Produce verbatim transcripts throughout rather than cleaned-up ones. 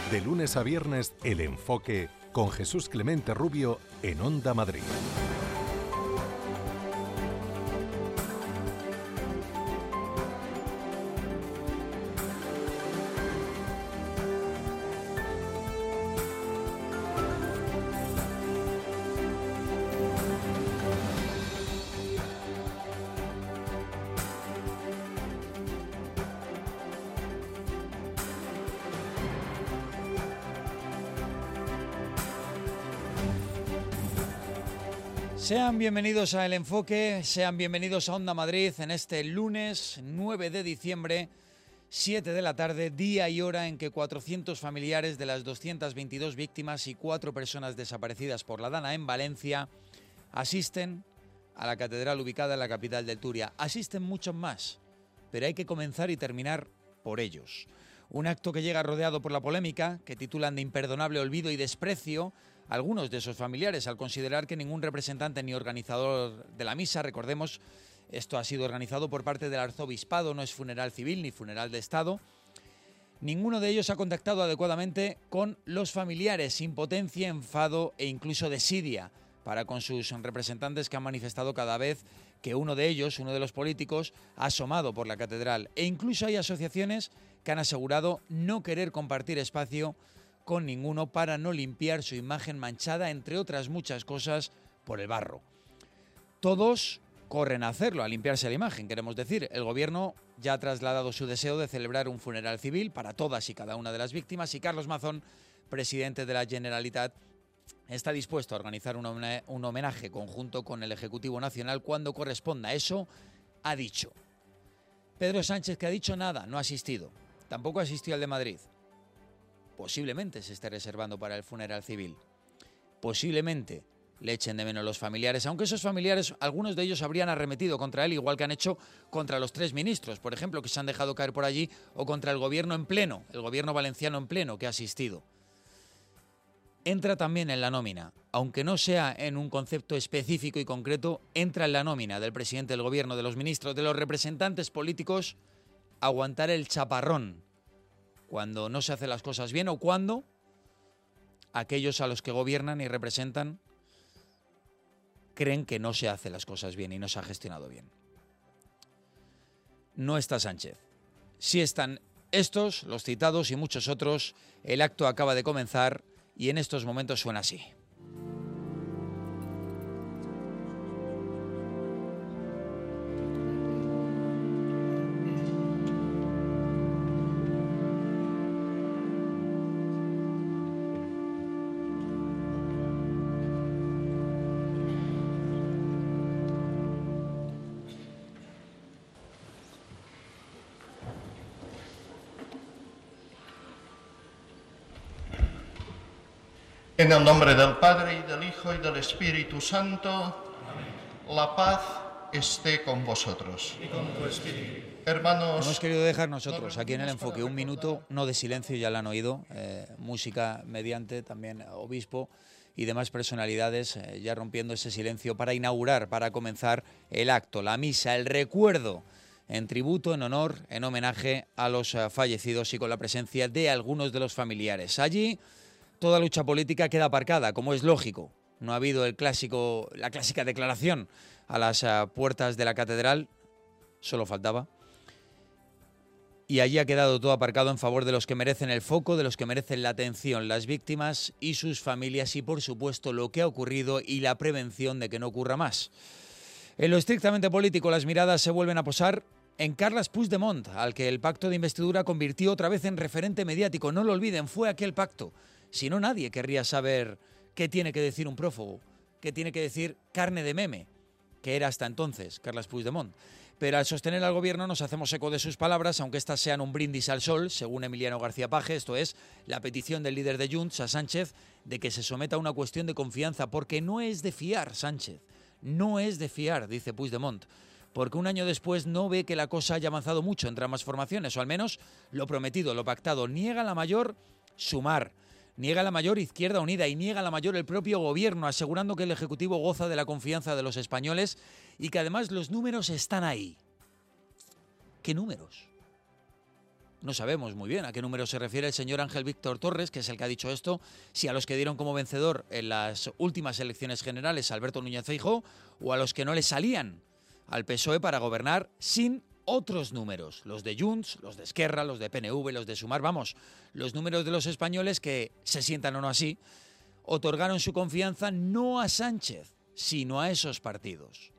De lunes a viernes, El Enfoque, con Jesús Clemente Rubio en Onda Madrid. Sean bienvenidos a El Enfoque, sean bienvenidos a Onda Madrid en este lunes nueve de diciembre, siete de la tarde, día y hora en que cuatrocientos familiares de las doscientas veintidós víctimas y cuatro personas desaparecidas por la Dana en Valencia asisten a la catedral ubicada en la capital del Turia. Asisten muchos más, pero hay que comenzar y terminar por ellos. Un acto que llega rodeado por la polémica, que titulan de imperdonable olvido y desprecio algunos de esos familiares, al considerar que ningún representante ni organizador de la misa, recordemos, esto ha sido organizado por parte del arzobispado, no es funeral civil ni funeral de Estado, ninguno de ellos ha contactado adecuadamente con los familiares, impotencia, enfado e incluso desidia para con sus representantes, que han manifestado cada vez que uno de ellos, uno de los políticos, ha asomado por la catedral. E incluso hay asociaciones que han asegurado no querer compartir espacio con ninguno para no limpiar su imagen manchada, entre otras muchas cosas, por el barro. Todos corren a hacerlo, a limpiarse la imagen, queremos decir. El gobierno ya ha trasladado su deseo de celebrar un funeral civil para todas y cada una de las víctimas, y Carlos Mazón, presidente de la Generalitat, está dispuesto a organizar un homenaje conjunto con el Ejecutivo Nacional cuando corresponda. Eso ha dicho. Pedro Sánchez, que ha dicho nada, no ha asistido. Tampoco asistió al de Madrid. Posiblemente se esté reservando para el funeral civil. Posiblemente le echen de menos los familiares, aunque esos familiares, algunos de ellos habrían arremetido contra él, igual que han hecho contra los tres ministros, por ejemplo, que se han dejado caer por allí, o contra el gobierno en pleno, el gobierno valenciano en pleno, que ha asistido. Entra también en la nómina, aunque no sea en un concepto específico y concreto, entra en la nómina del presidente del gobierno, de los ministros, de los representantes políticos, aguantar el chaparrón cuando no se hacen las cosas bien, o cuando aquellos a los que gobiernan y representan creen que no se hacen las cosas bien y no se ha gestionado bien. No está Sánchez. Sí están estos, los citados y muchos otros. El acto acaba de comenzar y en estos momentos suena así. En el nombre del Padre, y del Hijo, y del Espíritu Santo. Amén. La paz esté con vosotros. Y con tu espíritu. Hermanos, hemos querido dejar nosotros aquí en El Enfoque un minuto, no de silencio, ya lo han oído, eh, música mediante, también obispo y demás personalidades, eh, ya rompiendo ese silencio para inaugurar, para comenzar el acto, la misa, el recuerdo, en tributo, en honor, en homenaje a los uh, fallecidos y con la presencia de algunos de los familiares. Allí toda lucha política queda aparcada, como es lógico. No ha habido el clásico, la clásica declaración a las uh, puertas de la catedral, solo faltaba. Y allí ha quedado todo aparcado en favor de los que merecen el foco, de los que merecen la atención, las víctimas y sus familias, y por supuesto lo que ha ocurrido y la prevención de que no ocurra más. En lo estrictamente político, las miradas se vuelven a posar en Carles Puigdemont, al que el pacto de investidura convirtió otra vez en referente mediático. No lo olviden, fue aquel pacto. Si no, nadie querría saber qué tiene que decir un prófugo, qué tiene que decir carne de meme, que era hasta entonces Carles Puigdemont. Pero al sostener al gobierno nos hacemos eco de sus palabras, aunque estas sean un brindis al sol, según Emiliano García Paje, esto es, la petición del líder de Junts a Sánchez de que se someta a una cuestión de confianza, porque no es de fiar, Sánchez, no es de fiar, dice Puigdemont, porque un año después no ve que la cosa haya avanzado mucho entre ambas formaciones, o al menos lo prometido, lo pactado. Niega la mayor Sumar, niega la mayor Izquierda Unida y niega la mayor el propio gobierno, asegurando que el Ejecutivo goza de la confianza de los españoles y que además los números están ahí. ¿Qué números? No sabemos muy bien a qué número se refiere el señor Ángel Víctor Torres, que es el que ha dicho esto, si a los que dieron como vencedor en las últimas elecciones generales Alberto Núñez Feijóo o a los que no le salían al P S O E para gobernar sin otros números, los de Junts, los de Esquerra, los de P N V, los de Sumar, vamos, los números de los españoles que, se sientan o no así, otorgaron su confianza no a Sánchez, sino a esos partidos,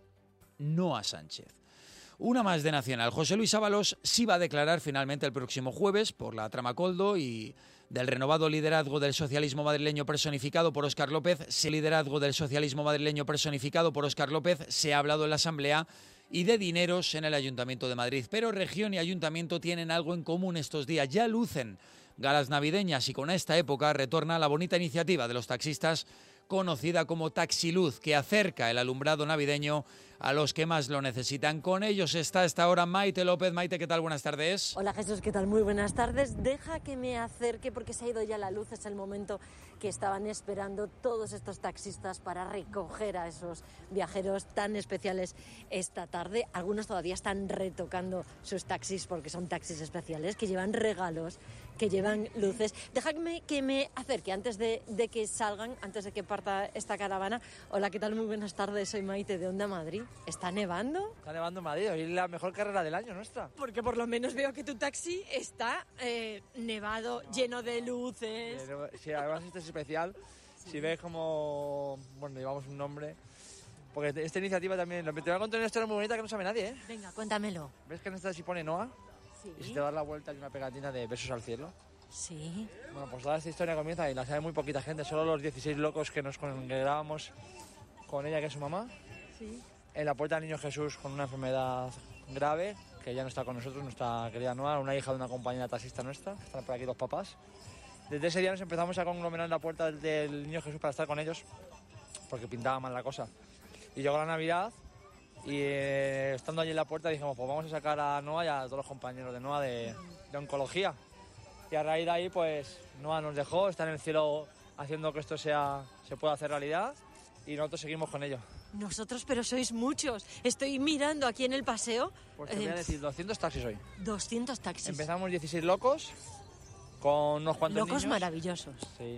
no a Sánchez. Una más de Nacional. José Luis Ábalos sí va a declarar finalmente el próximo jueves por la trama Koldo y del renovado liderazgo del socialismo madrileño personificado por Óscar López. Ese liderazgo del socialismo madrileño personificado por Óscar López se ha hablado en la Asamblea y de dineros en el Ayuntamiento de Madrid. Pero región y ayuntamiento tienen algo en común estos días. Ya lucen galas navideñas y con esta época retorna la bonita iniciativa de los taxistas conocida como Taxiluz, que acerca el alumbrado navideño a los que más lo necesitan. Con ellos está a esta hora Maite López. Maite, ¿qué tal? Buenas tardes. Hola Jesús, ¿qué tal? Muy buenas tardes. Deja que me acerque porque se ha ido ya la luz. Es el momento que estaban esperando todos estos taxistas para recoger a esos viajeros tan especiales esta tarde. Algunos todavía están retocando sus taxis porque son taxis especiales que llevan regalos, que llevan luces. Déjame que me acerque antes de, de que salgan, antes de que parta esta caravana. Hola, ¿qué tal? Muy buenas tardes. Soy Maite de Onda Madrid. ¿Está nevando? Está nevando en Madrid. Hoy es la mejor carrera del año nuestra. Porque por lo menos veo que tu taxi está eh, nevado, no. lleno de luces. Eh, sí, además este es especial. Sí. Si ves como... Bueno, llevamos un nombre... Porque esta iniciativa también... Te voy a contar una historia muy bonita que no sabe nadie, ¿eh? Venga, cuéntamelo. ¿Ves que en esta sí pone Noa? Sí. Y si te das la vuelta hay una pegatina de Besos al cielo. Sí. Bueno, pues toda esta historia comienza y la sabe muy poquita gente. Solo los dieciséis locos que nos congregábamos con ella, que es su mamá. Sí. En la puerta del Niño Jesús con una enfermedad grave, que ya no está con nosotros, nuestra querida Noa, una hija de una compañera taxista nuestra. Están por aquí dos papás. Desde ese día nos empezamos a conglomerar en la puerta del, del Niño Jesús para estar con ellos, porque pintaba mal la cosa. Y llegó la Navidad y eh, estando allí en la puerta dijimos, pues vamos a sacar a Noa y a todos los compañeros de Noa de, de oncología. Y a raíz de ahí, pues Noa nos dejó, está en el cielo haciendo que esto sea, se pueda hacer realidad y nosotros seguimos con ello. Nosotros, pero sois muchos. Estoy mirando aquí en el paseo. Pues te voy a decir, doscientos taxis hoy. doscientos taxis. Empezamos dieciséis locos, con unos cuantos locos niños. maravillosos. Sí.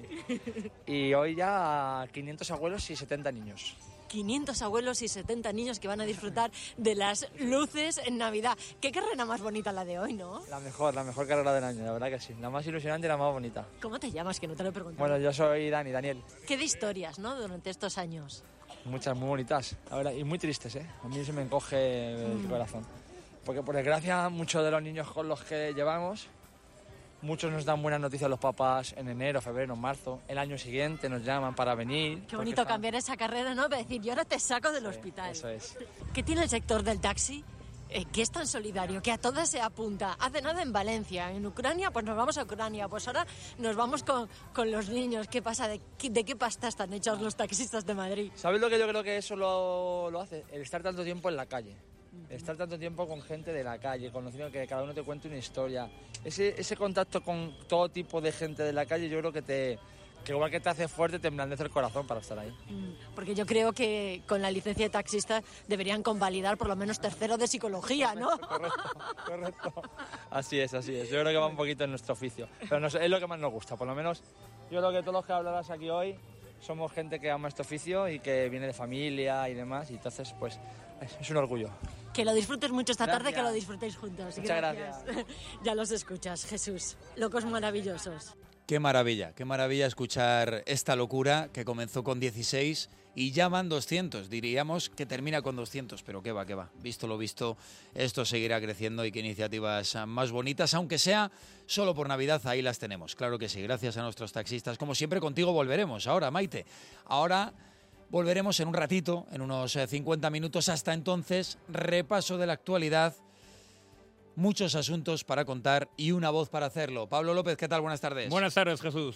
Y hoy ya quinientos abuelos y setenta niños. quinientos abuelos y setenta niños que van a disfrutar de las luces en Navidad. Qué carrera más bonita la de hoy, ¿no? La mejor, la mejor carrera del año, la verdad que sí. La más ilusionante y la más bonita. ¿Cómo te llamas? Que no te lo he preguntado. Bueno, yo soy Dani, Daniel. Qué de historias, ¿no? Durante estos años. Muchas, muy bonitas, la verdad, y muy tristes, ¿eh? A mí se me encoge el mm. corazón. Porque por desgracia, muchos de los niños con los que llevamos, muchos nos dan buenas noticias los papás en enero, febrero, marzo. El año siguiente nos llaman para venir. Qué bonito están... cambiar esa carrera, ¿no? Para decir, yo ahora te saco del sí, hospital. Eso es. ¿Qué tiene el sector del taxi? Eh, que es tan solidario, que a todas se apunta. Hace nada en Valencia, en Ucrania, pues nos vamos a Ucrania. Pues ahora nos vamos con, con los niños. ¿Qué pasa? ¿De qué, de qué pasta están hechos los taxistas de Madrid? ¿Sabes lo que yo creo que eso lo, lo hace? El estar tanto tiempo en la calle. Uh-huh. Estar tanto tiempo con gente de la calle, conociendo que cada uno te cuente una historia. Ese, ese contacto con todo tipo de gente de la calle yo creo que te... que igual que te hace fuerte, te emblandece el corazón para estar ahí. Porque yo creo que con la licencia de taxista deberían convalidar por lo menos tercero de psicología, ¿no? Correcto, correcto, correcto. Así es, así es. Yo creo que va un poquito en nuestro oficio. Pero no sé, es lo que más nos gusta. Por lo menos yo creo que todos los que hablarás aquí hoy somos gente que ama este oficio y que viene de familia y demás. Y entonces, pues, es un orgullo. Que lo disfrutes mucho esta gracias. tarde, que lo disfrutéis juntos. Muchas gracias. gracias. Ya los escuchas, Jesús. Locos maravillosos. Qué maravilla, qué maravilla escuchar esta locura que comenzó con dieciséis y ya van doscientos. Diríamos que termina con doscientos, pero qué va, qué va. Visto lo visto, esto seguirá creciendo y qué iniciativas más bonitas, aunque sea solo por Navidad, ahí las tenemos. Claro que sí, gracias a nuestros taxistas. Como siempre, contigo volveremos. Ahora, Maite, ahora volveremos en un ratito, en unos cincuenta minutos. Hasta entonces, repaso de la actualidad. Muchos asuntos para contar y una voz para hacerlo. Pablo López, ¿qué tal? Buenas tardes. Buenas tardes, Jesús.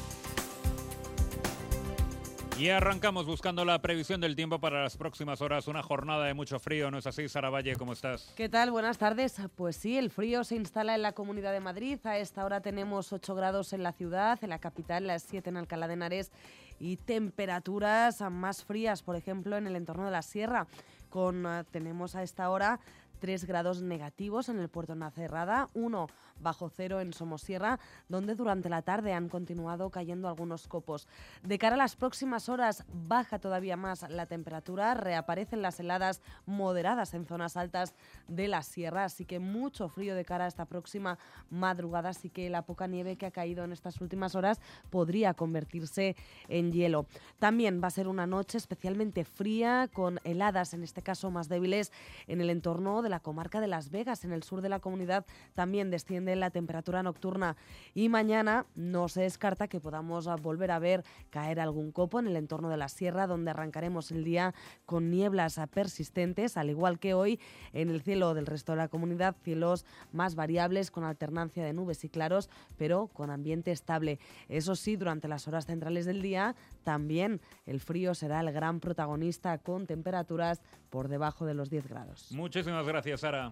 Y arrancamos buscando la previsión del tiempo para las próximas horas. Una jornada de mucho frío, ¿no es así, Sara Valle? ¿Cómo estás? ¿Qué tal? Buenas tardes. Pues sí, el frío se instala en la Comunidad de Madrid. A esta hora tenemos ocho grados en la ciudad, en la capital, las siete en Alcalá de Henares y temperaturas más frías, por ejemplo, en el entorno de la Sierra. Con, uh, tenemos a esta hora tres grados negativos en el puerto de Navacerrada, uno bajo cero en Somosierra, donde durante la tarde han continuado cayendo algunos copos. De cara a las próximas horas baja todavía más la temperatura, reaparecen las heladas moderadas en zonas altas de la sierra, así que mucho frío de cara a esta próxima madrugada, así que la poca nieve que ha caído en estas últimas horas podría convertirse en hielo. También va a ser una noche especialmente fría, con heladas, en este caso más débiles, en el entorno de la comarca de Las Vegas. En el sur de la comunidad también desciende la temperatura nocturna y mañana no se descarta que podamos volver a ver caer algún copo en el entorno de la sierra, donde arrancaremos el día con nieblas persistentes, al igual que hoy en el cielo del resto de la comunidad, cielos más variables con alternancia de nubes y claros, pero con ambiente estable. Eso sí, durante las horas centrales del día también el frío será el gran protagonista, con temperaturas por debajo de los diez grados. Muchísimas gracias, Sara.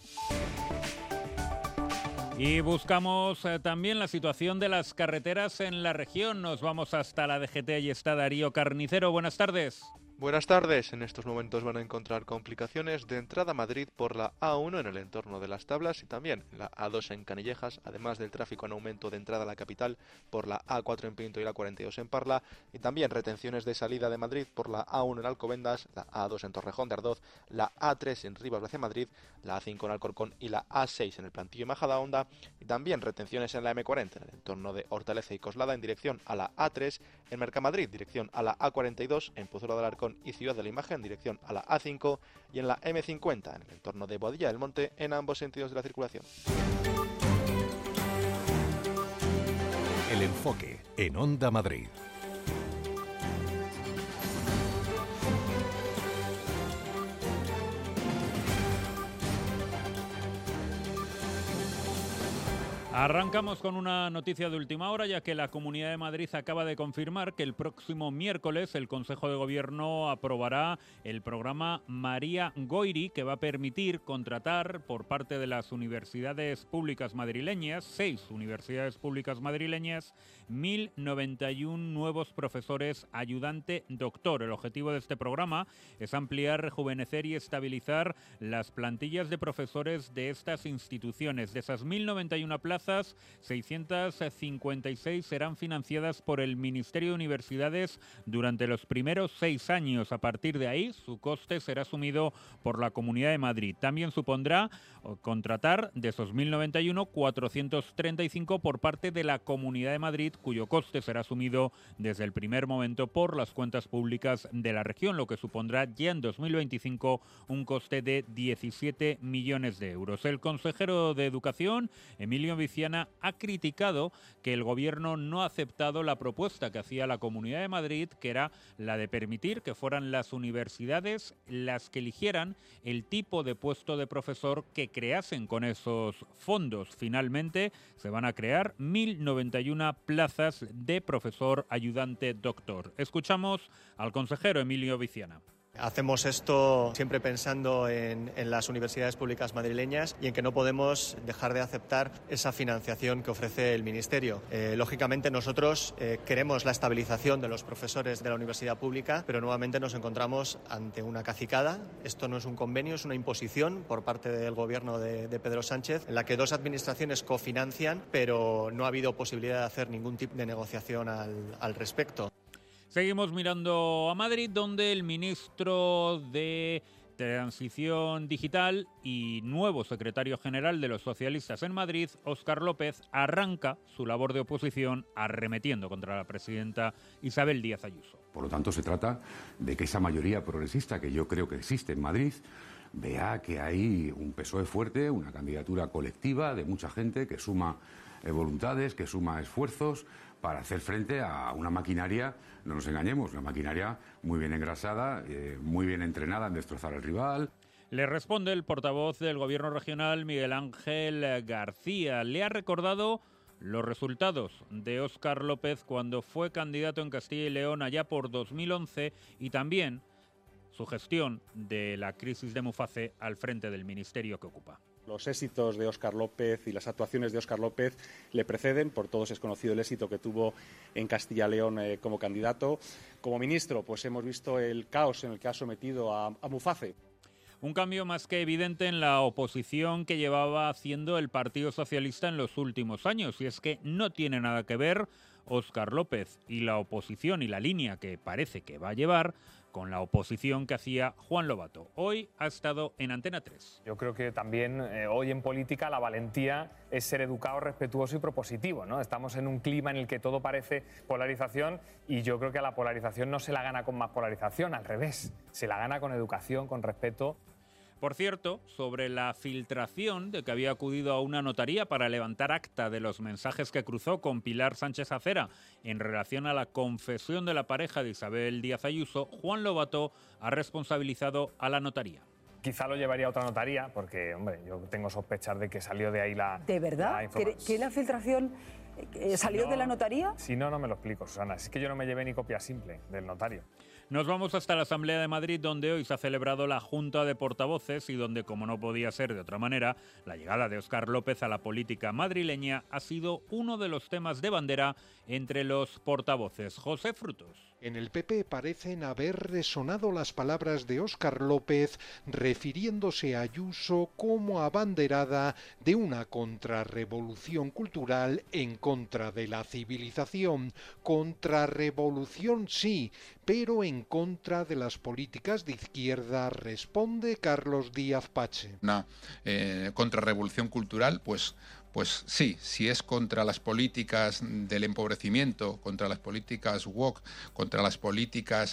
Y buscamos eh, también la situación de las carreteras en la región. Nos vamos hasta la D G T y está Darío Carnicero. Buenas tardes. Buenas tardes. En estos momentos van a encontrar complicaciones de entrada a Madrid por la A uno en el entorno de las Tablas y también la A dos en Canillejas, además del tráfico en aumento de entrada a la capital por la A cuatro en Pinto y la cuarenta y dos en Parla, y también retenciones de salida de Madrid por la A uno en Alcobendas, la A dos en Torrejón de Ardoz, la A tres en Rivas hacia Madrid, la A cinco en Alcorcón y la A seis en el Plantillo y Majadahonda, y también retenciones en la M cuarenta en el entorno de Hortaleza y Coslada en dirección a la A tres, en Mercamadrid dirección a la A cuarenta y dos, en Pozuelo del Arcón y Ciudad de la Imagen en dirección a la A cinco y en la M cincuenta en el entorno de Boadilla del Monte en ambos sentidos de la circulación. El enfoque en Onda Madrid. Arrancamos con una noticia de última hora, ya que la Comunidad de Madrid acaba de confirmar que el próximo miércoles el Consejo de Gobierno aprobará el programa María Goyri, que va a permitir contratar por parte de las universidades públicas madrileñas, seis universidades públicas madrileñas, mil noventa y uno nuevos profesores ayudante doctor. El objetivo de este programa es ampliar, rejuvenecer y estabilizar las plantillas de profesores de estas instituciones. De esas mil noventa y una plazas, seiscientas cincuenta y seis serán financiadas por el Ministerio de Universidades durante los primeros seis años. A partir de ahí, su coste será asumido por la Comunidad de Madrid. También supondrá contratar de esos mil noventa y uno, cuatrocientos treinta y cinco por parte de la Comunidad de Madrid, cuyo coste será asumido desde el primer momento por las cuentas públicas de la región, lo que supondrá ya en dos mil veinticinco un coste de diecisiete millones de euros. El consejero de Educación, Emilio Viciana, ha criticado que el Gobierno no ha aceptado la propuesta que hacía la Comunidad de Madrid, que era la de permitir que fueran las universidades las que eligieran el tipo de puesto de profesor que creasen con esos fondos. Finalmente, se van a crear mil noventa y una plazas de profesor ayudante doctor. Escuchamos al consejero Emilio Viciana. Hacemos esto siempre pensando en, en las universidades públicas madrileñas y en que no podemos dejar de aceptar esa financiación que ofrece el Ministerio. Eh, lógicamente nosotros eh, queremos la estabilización de los profesores de la universidad pública, pero nuevamente nos encontramos ante una cacicada. Esto no es un convenio, es una imposición por parte del gobierno de, de Pedro Sánchez, en la que dos administraciones cofinancian, pero no ha habido posibilidad de hacer ningún tipo de negociación al, al respecto. Seguimos mirando a Madrid, donde el ministro de Transición Digital y nuevo secretario general de los socialistas en Madrid, Óscar López, arranca su labor de oposición arremetiendo contra la presidenta Isabel Díaz Ayuso. Por lo tanto, se trata de que esa mayoría progresista que yo creo que existe en Madrid vea que hay un P S O E fuerte, una candidatura colectiva de mucha gente que suma eh, voluntades, que suma esfuerzos para hacer frente a una maquinaria, no nos engañemos, una maquinaria muy bien engrasada, eh, muy bien entrenada en destrozar al rival. Le responde el portavoz del Gobierno regional, Miguel Ángel García. Le ha recordado los resultados de Óscar López cuando fue candidato en Castilla y León allá por dos mil once y también su gestión de la crisis de Muface al frente del ministerio que ocupa. Los éxitos de Óscar López y las actuaciones de Óscar López le preceden, por todos es conocido el éxito que tuvo en Castilla y León eh, como candidato. Como ministro, pues hemos visto el caos en el que ha sometido a, a Muface. Un cambio más que evidente en la oposición que llevaba haciendo el Partido Socialista en los últimos años, y es que no tiene nada que ver Óscar López y la oposición y la línea que parece que va a llevar con la oposición que hacía Juan Lobato. Hoy ha estado en Antena tres. Yo creo que también eh, hoy en política la valentía es ser educado, respetuoso y propositivo, ¿no? Estamos en un clima en el que todo parece polarización y yo creo que a la polarización no se la gana con más polarización, al revés, se la gana con educación, con respeto. Por cierto, sobre la filtración de que había acudido a una notaría para levantar acta de los mensajes que cruzó con Pilar Sánchez Acera en relación a la confesión de la pareja de Isabel Díaz Ayuso, Juan Lobato ha responsabilizado a la notaría. Quizá lo llevaría a otra notaría porque, hombre, yo tengo sospechas de que salió de ahí la ¿De verdad? la informa- ¿Que, que la filtración eh, salió Si no, de la notaría? Si no, no me lo explico, Susana. Es que yo no me llevé ni copia simple del notario. Nos vamos hasta la Asamblea de Madrid, donde hoy se ha celebrado la Junta de Portavoces y donde, como no podía ser de otra manera, la llegada de Óscar López a la política madrileña ha sido uno de los temas de bandera entre los portavoces. José Frutos. En el P P parecen haber resonado las palabras de Óscar López refiriéndose a Ayuso como abanderada de una contrarrevolución cultural en contra de la civilización. Contrarrevolución sí, pero en contra de las políticas de izquierda, responde Carlos Díaz Pache. Una eh, contrarrevolución cultural, pues... Pues sí, si es contra las políticas del empobrecimiento, contra las políticas woke, contra las políticas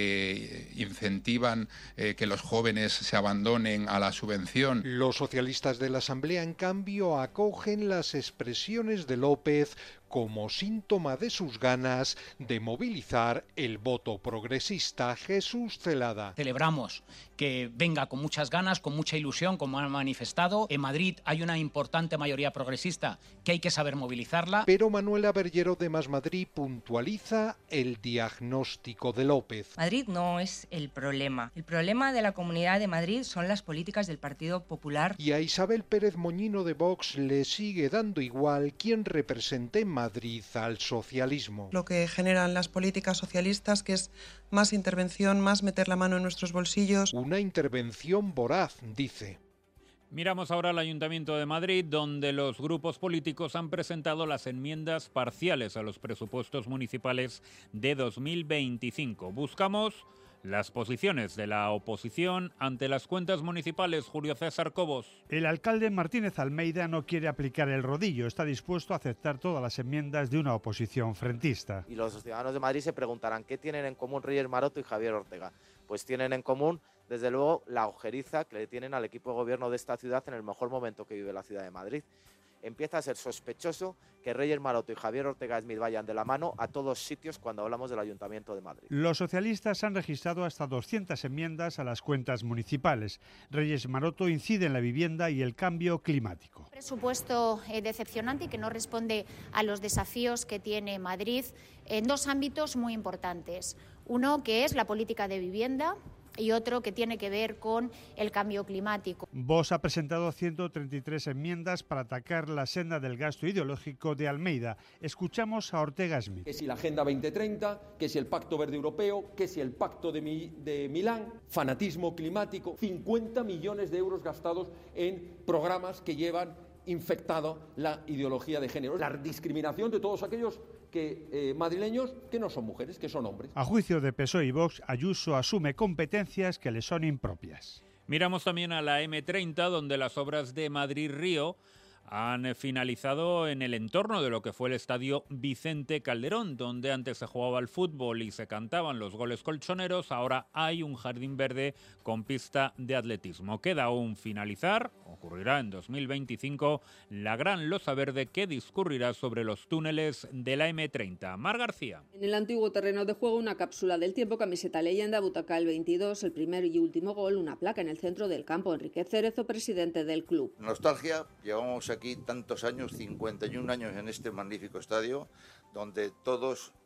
que incentivan eh, que los jóvenes se abandonen a la subvención. Los socialistas de la Asamblea, en cambio, acogen las expresiones de López como síntoma de sus ganas de movilizar el voto progresista. Jesús Celada. Celebramos que venga con muchas ganas, con mucha ilusión, como han manifestado. En Madrid hay una importante mayoría progresista que hay que saber movilizarla. Pero Manuela Berllero de Más Madrid puntualiza el diagnóstico de López. Madrid no es el problema. El problema de la Comunidad de Madrid son las políticas del Partido Popular. Y a Isabel Pérez Moñino de Vox le sigue dando igual quién represente en Madrid al socialismo. Lo que generan las políticas socialistas, que es más intervención, más meter la mano en nuestros bolsillos. Una intervención voraz, dice. Miramos ahora al Ayuntamiento de Madrid, donde los grupos políticos han presentado las enmiendas parciales a los presupuestos municipales de dos mil veinticinco. Buscamos las posiciones de la oposición ante las cuentas municipales. Julio César Cobos. El alcalde Martínez Almeida no quiere aplicar el rodillo, está dispuesto a aceptar todas las enmiendas de una oposición frentista. Y los ciudadanos de Madrid se preguntarán ¿qué tienen en común Reyes Maroto y Javier Ortega? Pues tienen en común, desde luego, la ojeriza que le tienen al equipo de gobierno de esta ciudad en el mejor momento que vive la ciudad de Madrid. Empieza a ser sospechoso que Reyes Maroto y Javier Ortega Smith vayan de la mano a todos sitios cuando hablamos del Ayuntamiento de Madrid. Los socialistas han registrado hasta doscientas enmiendas a las cuentas municipales. Reyes Maroto incide en la vivienda y el cambio climático. Un presupuesto eh, decepcionante y que no responde a los desafíos que tiene Madrid en dos ámbitos muy importantes. Uno, que es la política de vivienda, y otro que tiene que ver con el cambio climático. Vox ha presentado ciento treinta y tres enmiendas para atacar la senda del gasto ideológico de Almeida. Escuchamos a Ortega Smith. Que si la Agenda veinte treinta, que si el Pacto Verde Europeo, que si el Pacto de, Mi, de Milán, fanatismo climático, cincuenta millones de euros gastados en programas que llevan infectado la ideología de género, la discriminación de todos aquellos que, eh, madrileños que no son mujeres, que son hombres. A juicio de P S O E y Vox, Ayuso asume competencias que le son impropias. Miramos también a la eme treinta, donde las obras de Madrid-Río han finalizado en el entorno de lo que fue el estadio Vicente Calderón, donde antes se jugaba al fútbol y se cantaban los goles colchoneros. Ahora hay un jardín verde con pista de atletismo. Queda aún finalizar, ocurrirá en dos mil veinticinco, la gran losa verde que discurrirá sobre los túneles de la eme treinta. Mar García. En el antiguo terreno de juego, una cápsula del tiempo, camiseta leyenda, butaca el veintidós, el primer y último gol, una placa en el centro del campo. Enrique Cerezo, presidente del club. Nostalgia, llevamos aquí tantos años, cincuenta y un años en este magnífico estadio, donde todos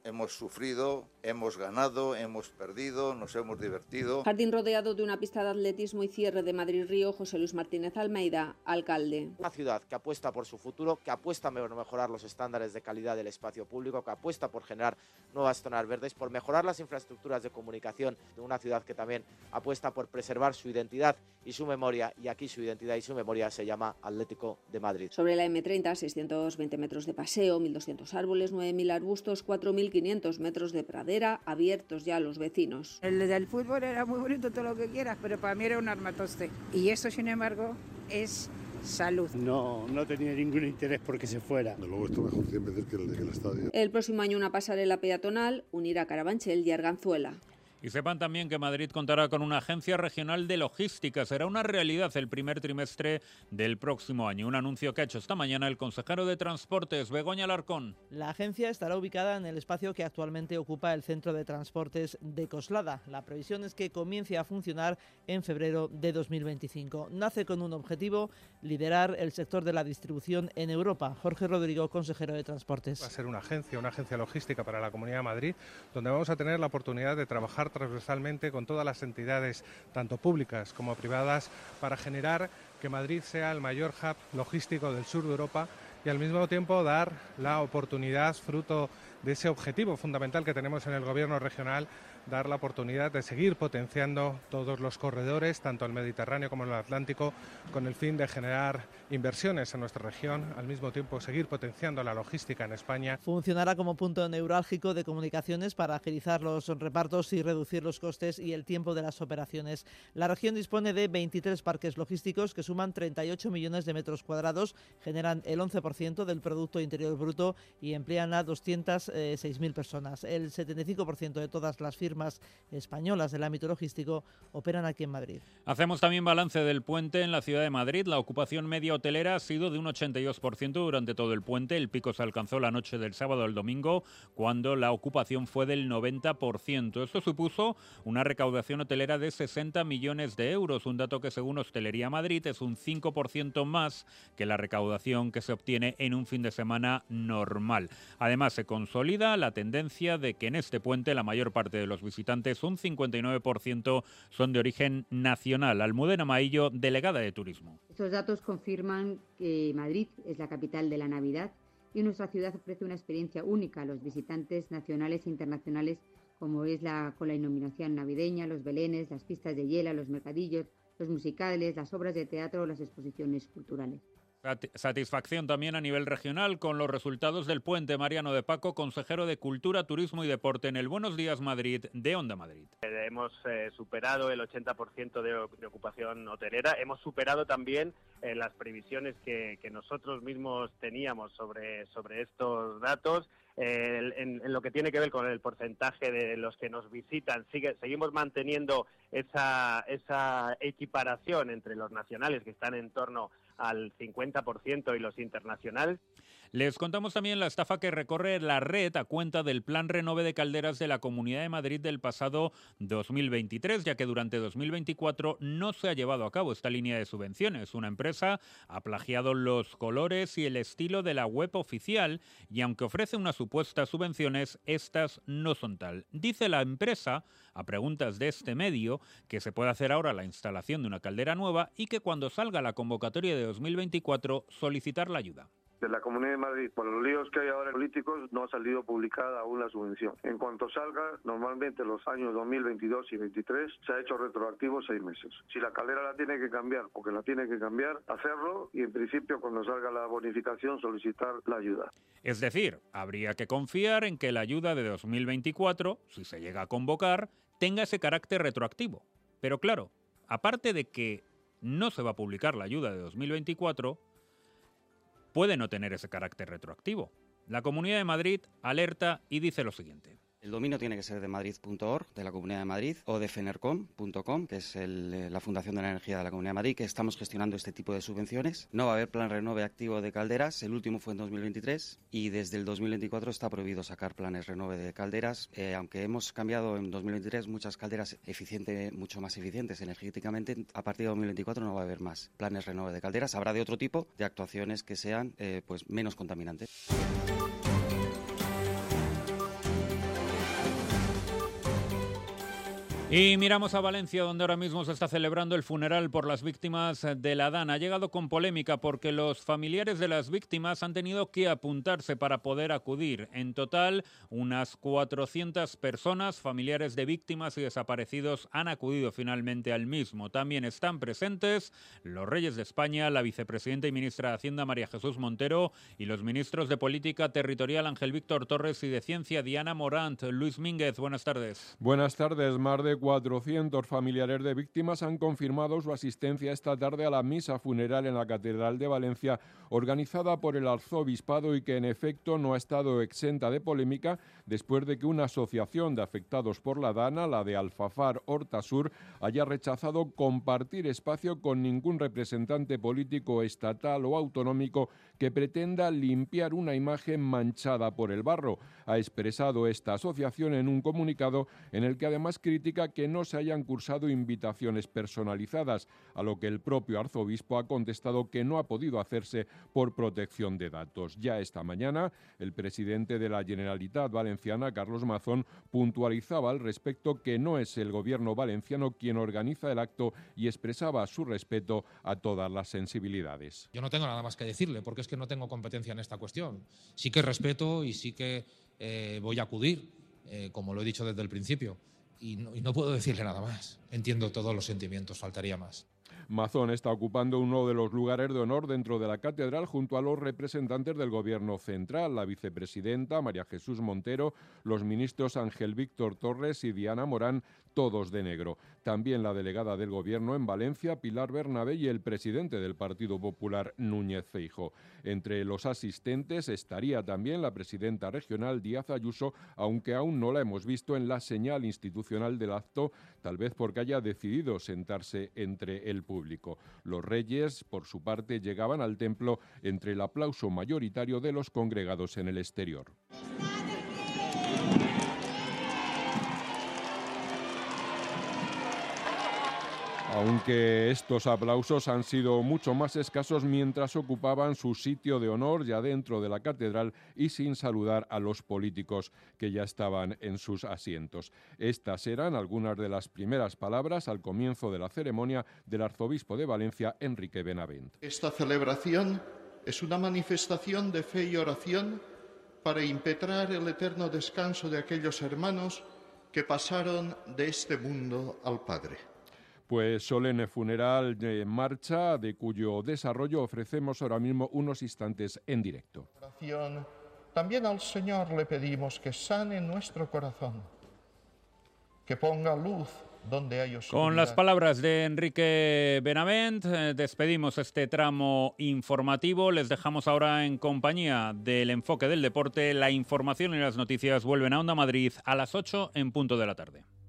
hemos sufrido, hemos ganado, hemos perdido, nos hemos divertido. Jardín rodeado de una pista de atletismo y cierre de Madrid-Río. José Luis Martínez Almeida, alcalde. Una ciudad que apuesta por su futuro, que apuesta por mejorar los estándares de calidad del espacio público, que apuesta por generar nuevas zonas verdes, por mejorar las infraestructuras de comunicación, de una ciudad que también apuesta por preservar su identidad y su memoria, y aquí su identidad y su memoria se llama Atlético de Madrid. Sobre la eme treinta, seiscientos veinte metros de paseo, mil doscientos árboles, nueve mil arbustos, cuatro mil quinientos metros de pradera, abiertos ya a los vecinos. El del fútbol era muy bonito, todo lo que quieras, pero para mí era un armatoste. Y esto, sin embargo, es salud. No, no tenía ningún interés porque se fuera. Luego esto mejor cien veces que el, que el estadio. El próximo año una pasarela peatonal unirá Carabanchel y Arganzuela. Y sepan también que Madrid contará con una agencia regional de logística. Será una realidad el primer trimestre del próximo año. Un anuncio que ha hecho esta mañana el consejero de Transportes, Begoña Alarcón. La agencia estará ubicada en el espacio que actualmente ocupa el Centro de Transportes de Coslada. La previsión es que comience a funcionar en febrero de dos mil veinticinco. Nace con un objetivo: liderar el sector de la distribución en Europa. Jorge Rodrigo, consejero de Transportes. Va a ser una agencia, una agencia logística para la Comunidad de Madrid, donde vamos a tener la oportunidad de trabajar transversalmente con todas las entidades, tanto públicas como privadas, para generar que Madrid sea el mayor hub logístico del sur de Europa y al mismo tiempo dar la oportunidad, fruto de ese objetivo fundamental que tenemos en el Gobierno regional, dar la oportunidad de seguir potenciando todos los corredores, tanto el Mediterráneo como el Atlántico, con el fin de generar inversiones en nuestra región, al mismo tiempo seguir potenciando la logística en España. Funcionará como punto neurálgico de comunicaciones para agilizar los repartos y reducir los costes y el tiempo de las operaciones. La región dispone de veintitrés parques logísticos que suman treinta y ocho millones de metros cuadrados, generan el once por ciento del Producto Interior Bruto y emplean a doscientas seis mil personas. El setenta y cinco por ciento de todas las firmas españolas del ámbito logístico operan aquí en Madrid. Hacemos también balance del puente en la ciudad de Madrid. La ocupación media hotelera ha sido de un ochenta y dos por ciento durante todo el puente. El pico se alcanzó la noche del sábado al domingo, cuando la ocupación fue del noventa por ciento. Esto supuso una recaudación hotelera de sesenta millones de euros, un dato que según Hostelería Madrid es un cinco por ciento más que la recaudación que se obtiene en un fin de semana normal. Además, se consolida la tendencia de que en este puente la mayor parte de los visitantes, un cincuenta y nueve por ciento, son de origen nacional. Almudena Maillo, delegada de Turismo. Estos datos confirman que Madrid es la capital de la Navidad y nuestra ciudad ofrece una experiencia única a los visitantes nacionales e internacionales, como es la con la iluminación navideña, los belenes, las pistas de hielo, los mercadillos, los musicales, las obras de teatro o las exposiciones culturales. Satisfacción también a nivel regional con los resultados del puente. Mariano de Paco, consejero de Cultura, Turismo y Deporte en el Buenos Días Madrid de Onda Madrid. Eh, hemos eh, superado el ochenta por ciento de, de ocupación hotelera. Hemos superado también eh, las previsiones que, que nosotros mismos teníamos sobre, sobre estos datos. Eh, en, en lo que tiene que ver con el porcentaje de los que nos visitan, sigue, seguimos manteniendo esa, esa equiparación entre los nacionales, que están en torno al cincuenta por ciento, y los internacionales. Les contamos también la estafa que recorre la red a cuenta del Plan Renove de Calderas de la Comunidad de Madrid del pasado dos mil veintitrés, ya que durante dos mil veinticuatro no se ha llevado a cabo esta línea de subvenciones. Una empresa ha plagiado los colores y el estilo de la web oficial y aunque ofrece unas supuestas subvenciones, estas no son tal. Dice la empresa, a preguntas de este medio, que se puede hacer ahora la instalación de una caldera nueva y que cuando salga la convocatoria de dos mil veinticuatro solicitar la ayuda. De la Comunidad de Madrid, por los líos que hay ahora políticos, no ha salido publicada aún la subvención. En cuanto salga, normalmente los años dos mil veintidós y veintitrés se ha hecho retroactivo seis meses. Si la caldera la tiene que cambiar, porque la tiene que cambiar, hacerlo y en principio cuando salga la bonificación solicitar la ayuda. Es decir, habría que confiar en que la ayuda de dos mil veinticuatro, si se llega a convocar, tenga ese carácter retroactivo. Pero claro, aparte de que no se va a publicar la ayuda de dos mil veinticuatro, puede no tener ese carácter retroactivo. La Comunidad de Madrid alerta y dice lo siguiente. El dominio tiene que ser de madrid punto org, de la Comunidad de Madrid, o de fenercom punto com, que es el, la Fundación de la Energía de la Comunidad de Madrid, que estamos gestionando este tipo de subvenciones. No va a haber plan renove activo de calderas, el último fue en dos mil veintitrés, y desde el dos mil veinticuatro está prohibido sacar planes renove de calderas, eh, aunque hemos cambiado en dos mil veintitrés muchas calderas eficiente, mucho más eficientes energéticamente. A partir de dos mil veinticuatro no va a haber más planes renove de calderas, habrá de otro tipo de actuaciones que sean eh, pues menos contaminantes. Y miramos a Valencia, donde ahora mismo se está celebrando el funeral por las víctimas de la DANA. Ha llegado con polémica porque los familiares de las víctimas han tenido que apuntarse para poder acudir. En total, unas cuatrocientas personas, familiares de víctimas y desaparecidos, han acudido finalmente al mismo. También están presentes los reyes de España, la vicepresidenta y ministra de Hacienda, María Jesús Montero, y los ministros de Política Territorial, Ángel Víctor Torres, y de Ciencia, Diana Morant. Luis Mínguez, buenas tardes. Buenas tardes. Más de cuatrocientos familiares de víctimas han confirmado su asistencia esta tarde a la misa funeral en la Catedral de Valencia, organizada por el Arzobispado y que en efecto no ha estado exenta de polémica después de que una asociación de afectados por la DANA, la de Alfafar Horta Sur, haya rechazado compartir espacio con ningún representante político estatal o autonómico que pretenda limpiar una imagen manchada por el barro. Ha expresado esta asociación en un comunicado en el que además critica que no se hayan cursado invitaciones personalizadas, a lo que el propio arzobispo ha contestado que no ha podido hacerse por protección de datos. Ya esta mañana, el presidente de la Generalitat Valenciana, Carlos Mazón, puntualizaba al respecto que no es el gobierno valenciano quien organiza el acto y expresaba su respeto a todas las sensibilidades. Yo no tengo nada más que decirle, porque es que no tengo competencia en esta cuestión. Sí que respeto y sí que eh, voy a acudir, eh, como lo he dicho desde el principio. Y no, y no puedo decirle nada más. Entiendo todos los sentimientos, faltaría más. Mazón está ocupando uno de los lugares de honor dentro de la catedral junto a los representantes del Gobierno central, la vicepresidenta María Jesús Montero, los ministros Ángel Víctor Torres y Diana Morán, todos de negro. También la delegada del Gobierno en Valencia, Pilar Bernabé, y el presidente del Partido Popular, Núñez Feijóo. Entre los asistentes estaría también la presidenta regional, Díaz Ayuso, aunque aún no la hemos visto en la señal institucional del acto, tal vez porque haya decidido sentarse entre el público. Los reyes, por su parte, llegaban al templo entre el aplauso mayoritario de los congregados en el exterior. Aunque estos aplausos han sido mucho más escasos mientras ocupaban su sitio de honor ya dentro de la catedral y sin saludar a los políticos que ya estaban en sus asientos. Estas eran algunas de las primeras palabras al comienzo de la ceremonia del arzobispo de Valencia, Enrique Benavent. Esta celebración es una manifestación de fe y oración para impetrar el eterno descanso de aquellos hermanos que pasaron de este mundo al Padre. Pues solemne funeral de marcha, de cuyo desarrollo ofrecemos ahora mismo unos instantes en directo. También al Señor le pedimos que sane nuestro corazón, que ponga luz donde hay oscuridad. Con las palabras de Enrique Benavent, eh, despedimos este tramo informativo. Les dejamos ahora en compañía del enfoque del deporte. La información y las noticias vuelven a Onda Madrid a las ocho en punto de la tarde.